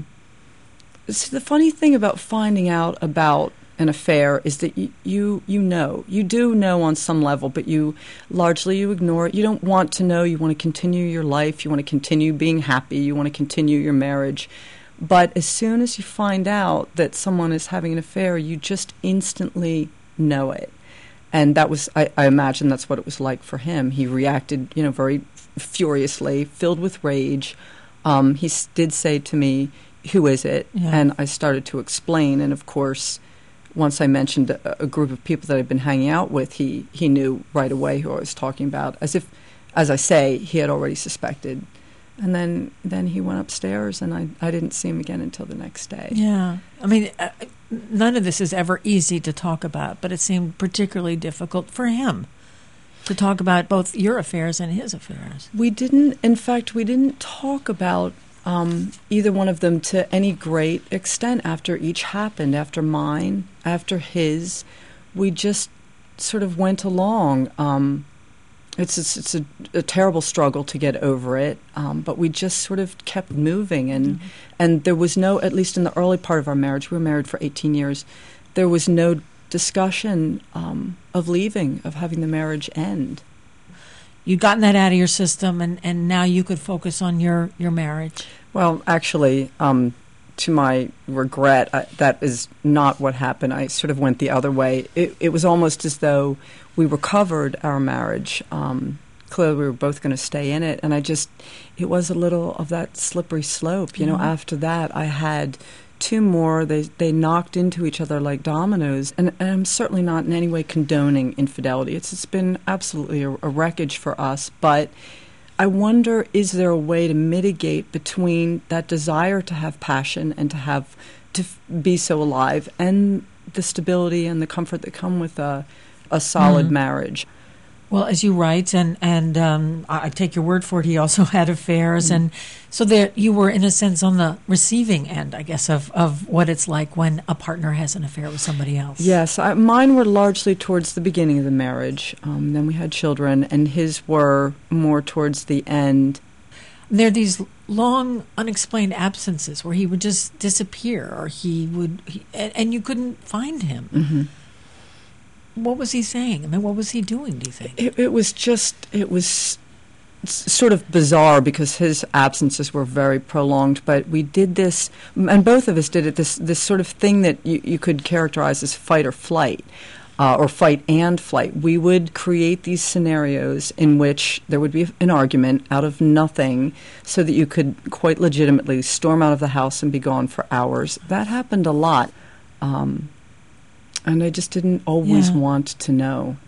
so the funny thing about finding out about an affair is that you, you you know. You do know on some level, but you largely you ignore it. You don't want to know. You want to continue your life. You want to continue being happy. You want to continue your marriage. But as soon as you find out that someone is having an affair, you just instantly know it. And that was, I, I imagine that's what it was like for him. He reacted, you know, very furiously, filled with rage. Um, he s- did say to me, "Who is it?" Yeah. And I started to explain. And, of course, once I mentioned a, a group of people that I'd been hanging out with, he, he knew right away who I was talking about, as if, as I say, he had already suspected. And then, then he went upstairs, and I, I didn't see him again until the next day. Yeah. I mean, uh, none of this is ever easy to talk about, but it seemed particularly difficult for him to talk about both your affairs and his affairs. We didn't, in fact, we didn't talk about um, either one of them to any great extent after each happened, after mine, after his. We just sort of went along. Um It's it's, it's a, a terrible struggle to get over it, um, but we just sort of kept moving, and mm-hmm. and there was no, at least in the early part of our marriage, we were married for eighteen years, there was no discussion um, of leaving, of having the marriage end. You'd gotten that out of your system, and, and now you could focus on your, your marriage. Well, actually, um, to my regret, I, that is not what happened. I sort of went the other way. It, it was almost as though we recovered our marriage. Um, clearly, we were both going to stay in it. And I just, it was a little of that slippery slope. You mm-hmm. know, after that, I had two more. They they knocked into each other like dominoes. And, and I'm certainly not in any way condoning infidelity. It's It's been absolutely a, a wreckage for us. But I wonder, is there a way to mitigate between that desire to have passion and to have, to f- be so alive, and the stability and the comfort that come with a a solid mm-hmm. marriage? Well, as you write, and and um, I take your word for it, he also had affairs, mm-hmm. and so there you were, in a sense, on the receiving end, I guess, of, of what it's like when a partner has an affair with somebody else. Yes, I, mine were largely towards the beginning of the marriage. Um, then we had children, and his were more towards the end. There are these long, unexplained absences where he would just disappear, or he would, he, and, and you couldn't find him. Mm-hmm. What was he saying? I mean, what was he doing, do you think? It, it was just, it was sort of bizarre because his absences were very prolonged, but we did this, and both of us did it, this this sort of thing that you, you could characterize as fight or flight, uh, or fight and flight. We would create these scenarios in which there would be an argument out of nothing so that you could quite legitimately storm out of the house and be gone for hours. That happened a lot. Um And I just didn't always yeah. want to know.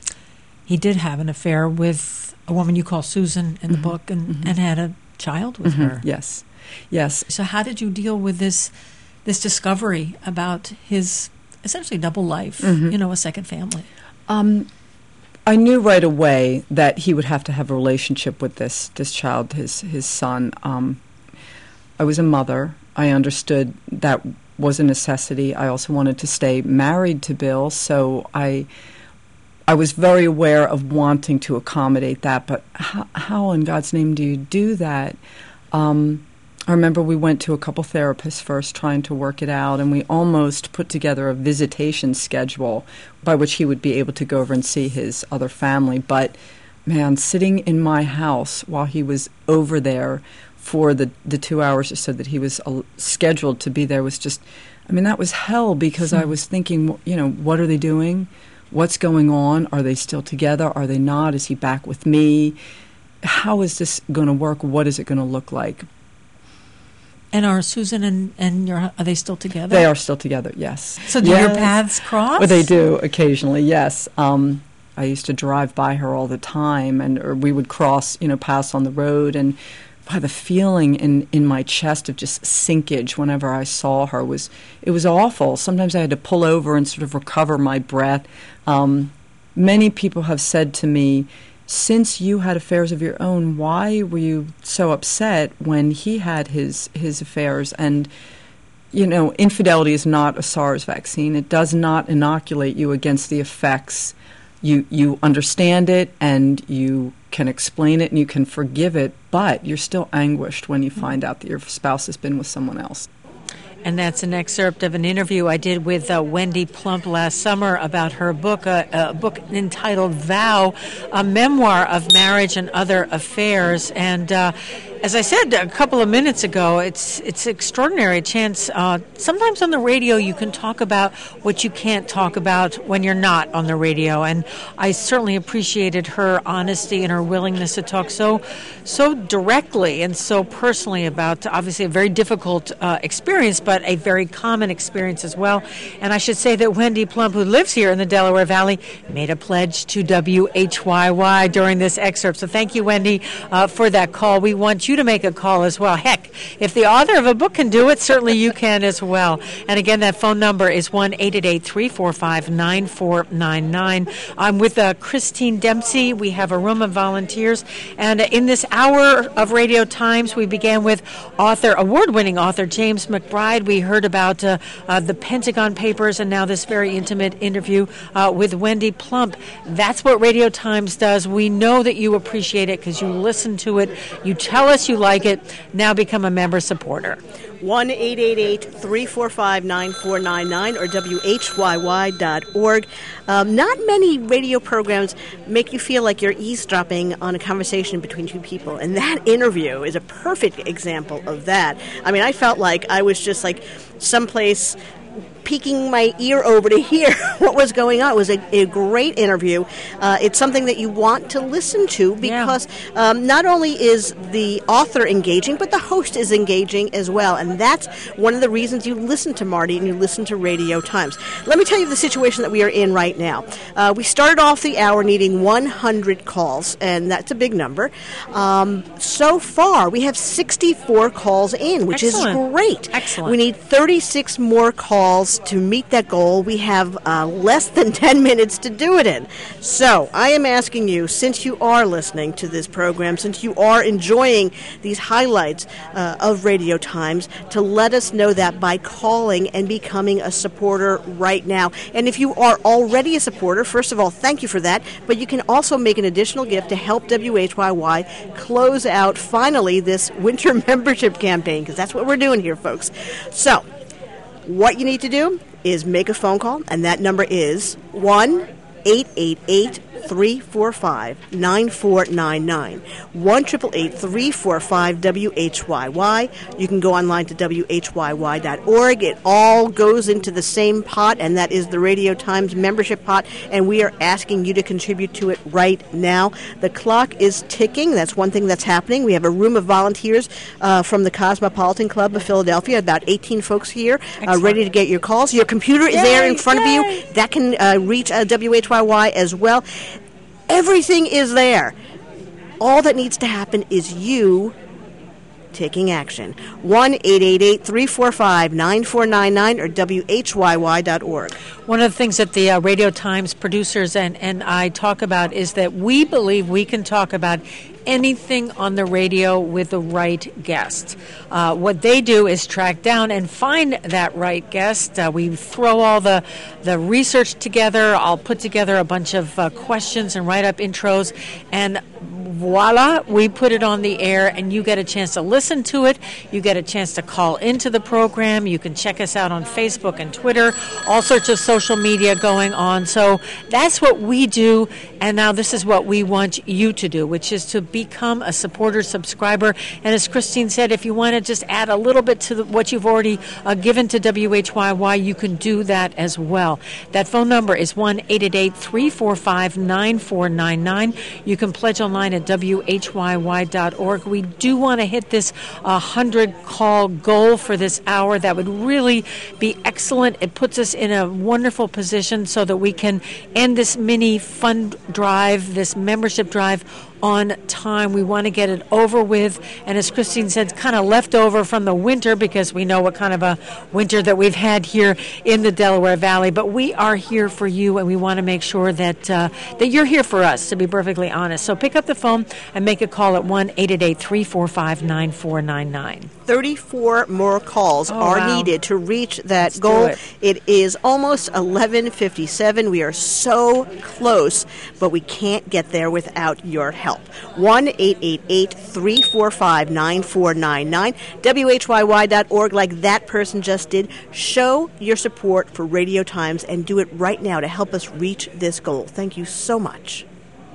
He did have an affair with a woman you call Susan in mm-hmm. the book, and, mm-hmm. and had a child with mm-hmm. her. Yes, yes. So how did you deal with this this discovery about his essentially double life, mm-hmm. you know, a second family? Um, I knew right away that he would have to have a relationship with this this child, his, his son. Um, I was a mother. I understood that was a necessity. I also wanted to stay married to Bill, so I I was very aware of wanting to accommodate that, but how, how in God's name do you do that? Um, I remember we went to a couple therapists first trying to work it out, and we almost put together a visitation schedule by which he would be able to go over and see his other family. But, man, sitting in my house while he was over there for the, the two hours or so that he was uh, scheduled to be there was just, I mean, that was hell because mm. I was thinking, you know, what are they doing? What's going on? Are they still together? Are they not? Is he back with me? How is this going to work? What is it going to look like? And are Susan and, and your, are they still together? They are still together, yes. So do yes. your paths cross? Well, they do occasionally, yes. Um, I used to drive by her all the time, and or we would cross, you know, pass on the road, and by the feeling in, in my chest of just sinkage whenever I saw her was, it was awful. Sometimes I had to pull over and sort of recover my breath. Um, many people have said to me, since you had affairs of your own, why were you so upset when he had his his affairs? And, you know, infidelity is not a SARS vaccine. It does not inoculate you against the effects. You you understand it and you can explain it and you can forgive it, but you're still anguished when you find out that your spouse has been with someone else. And that's an excerpt of an interview I did with uh, Wendy Plump last summer about her book, uh, a book entitled Vow, a memoir of marriage and other affairs. And uh, as I said a couple of minutes ago, it's it's extraordinary chance. Uh, sometimes on the radio you can talk about what you can't talk about when you're not on the radio. And I certainly appreciated her honesty and her willingness to talk so so directly and so personally about obviously a very difficult uh, experience, but a very common experience as well. And I should say that Wendy Plump, who lives here in the Delaware Valley, made a pledge to W H Y Y during this excerpt. So thank you, Wendy, uh, for that call. We want you to make a call as well. Heck, if the author of a book can do it, certainly you can as well. And again, that phone number is one eight eight eight, three four five, nine four nine nine. I'm with uh, Christine Dempsey. We have a room of volunteers. And in this hour of Radio Times, we began with author, award-winning author James McBride. We heard about uh, uh, the Pentagon Papers and now this very intimate interview uh, with Wendy Plump. That's what Radio Times does. We know that you appreciate it because you listen to it. You tell us you like it. Now become a member supporter. one eight eight eight, three four five, nine four nine nine or W H Y Y dot org. Um, not many radio programs make you feel like you're eavesdropping on a conversation between two people, and that interview is a perfect example of that. I mean, I felt like I was just like someplace peeking my ear over to hear what was going on. It was a, a great interview. Uh, it's something that you want to listen to because yeah. um, not only is the author engaging, but the host is engaging as well. And that's one of the reasons you listen to Marty and you listen to Radio Times. Let me tell you the situation that we are in right now. Uh, we started off the hour needing one hundred calls, and that's a big number. Um, so far, we have sixty-four calls in, which Excellent. is great. Excellent. We need thirty-six more calls to meet that goal. We have uh, less than ten minutes to do it in. So I am asking you, since you are listening to this program, since you are enjoying these highlights uh, of Radio Times, to let us know that by calling and becoming a supporter right now. And if you are already a supporter, first of all, thank you for that. But you can also make an additional gift to help W H Y Y close out, finally, this winter membership campaign, because that's what we're doing here, folks. So what you need to do is make a phone call, and that number is one eight eight eight, three four five, nine four nine nine. one eight eight eight, three four five, W H Y Y. You can go online to W H Y Y dot org. It all goes into the same pot, and that is the Radio Times membership pot, and we are asking you to contribute to it right now. The clock is ticking. That's one thing that's happening. We have a room of volunteers uh, from the Cosmopolitan Club of Philadelphia, about eighteen folks here, uh, ready to get your calls. Your computer is Yay, there in front yay. of you. That can uh, reach uh, W H Y Y as well. Everything is there. All that needs to happen is you taking action. one eight eight eight, three four five, nine four nine nine or W H Y Y dot org. One of the things that the uh, Radio Times producers and, and I talk about is that we believe we can talk about anything on the radio with the right guest. Uh, what they do is track down and find that right guest. Uh, we throw all the, the research together. I'll put together a bunch of uh, questions and write up intros, and voila, we put it on the air, and you get a chance to listen to it. You get a chance to call into the program. You can check us out on Facebook and Twitter, all sorts of social media going on. So that's what we do, and now this is what we want you to do, which is to become a supporter subscriber. And as Christine said, if you want to just add a little bit to the, what you've already uh, given to W H Y Y, you can do that as well. That phone number is one eight eight eight, three four five, nine four nine nine. You can pledge online at W H Y Y dot org. We do want to hit this one hundred call goal for this hour. That would really be excellent. It puts us in a wonderful position so that we can end this mini fund drive, this membership drive, on time. We want to get it over with, and as Christine said, kind of left over from the winter, because we know what kind of a winter that we've had here in the Delaware Valley. But we are here for you, and we want to make sure that uh, that you're here for us, to be perfectly honest. So pick up the phone and make a call at one eight eight eight, three four five, nine four nine nine. thirty-four more calls oh, are wow. needed to reach that Let's goal. It. it is almost eleven fifty-seven. We are so close, but we can't get there without your help. one eight eight eight, three four five, nine four nine nine. W H Y Y dot org, like that person just did. Show your support for Radio Times and do it right now to help us reach this goal. Thank you so much.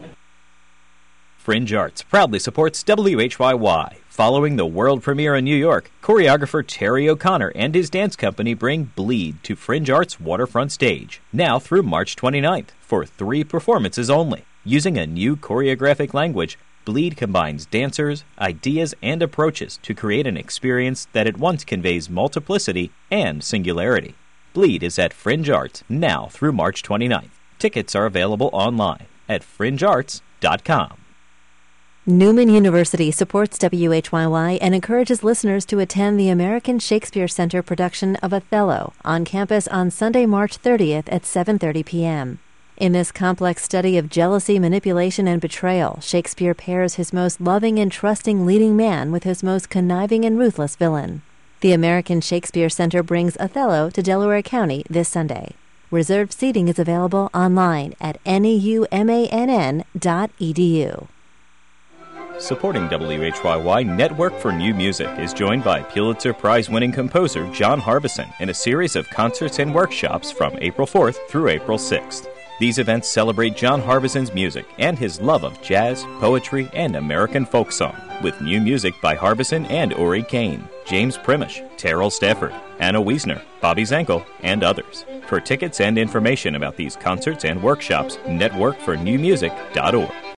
Fringe Arts proudly supports W H Y Y. Following the world premiere in New York, choreographer Terry O'Connor and his dance company bring Bleed to Fringe Arts Waterfront Stage, now through March twenty-ninth, for three performances only. Using a new choreographic language, Bleed combines dancers, ideas, and approaches to create an experience that at once conveys multiplicity and singularity. Bleed is at Fringe Arts, now through March twenty-ninth. Tickets are available online at fringe arts dot com. Newman University supports W H Y Y and encourages listeners to attend the American Shakespeare Center production of Othello on campus on Sunday, March thirtieth at seven thirty p.m. In this complex study of jealousy, manipulation, and betrayal, Shakespeare pairs his most loving and trusting leading man with his most conniving and ruthless villain. The American Shakespeare Center brings Othello to Delaware County this Sunday. Reserved seating is available online at neumann dot e d u. Supporting W H Y Y Network for New Music is joined by Pulitzer Prize-winning composer John Harbison in a series of concerts and workshops from April fourth through April sixth. These events celebrate John Harbison's music and his love of jazz, poetry, and American folk song, with new music by Harbison and Uri Kane, James Primish, Terrell Stafford, Anna Wiesner, Bobby Zankel, and others. For tickets and information about these concerts and workshops, network for new music dot org.